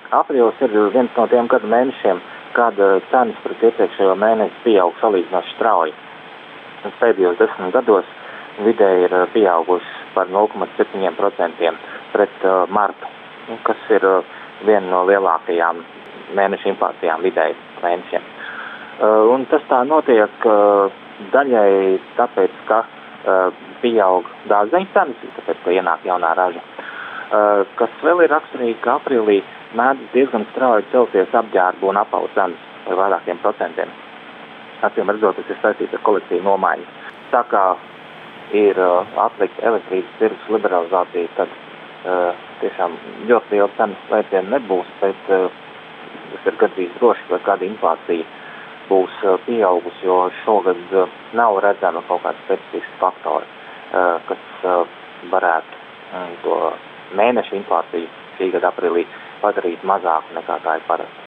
aprīlis ir viens no tiem gadu mēnešiem, kad cenas pret iepriekšējo mēnesi pieaug salīdzinoši strauji. Pēdējos 10 gados vidēji ir pieaugusi par 0,7% pret martu, kas ir viena no lielākajām mēneša inflācijām vidēji mēnešiem. Un tas tā notiek daļai tāpēc, ka pieaug dārzeņu cenas, tāpēc, ka ienāk jaunā raža. Kas vēl ir raksturīgi, ka aprīlī mēdz diezgan strauji celties apģērbu un apavu cenas par vairākiem procentiem. Acīm redzot, tas ir saistīts ar kolekciju nomaiņu. Tā kā ir atlikta elektrības tirgus liberalizācija, tad tiešām ļoti liela cenas lēciena nebūs, bet tas ir gandrīz droši, ka kāda inflācija būs pieaugusi, jo šogad nav redzama kaut kāda specifiska faktora, kas varētu to mēneša inflāciju šī gada aprīlī padarīt mazāku nekā tā ir parasti.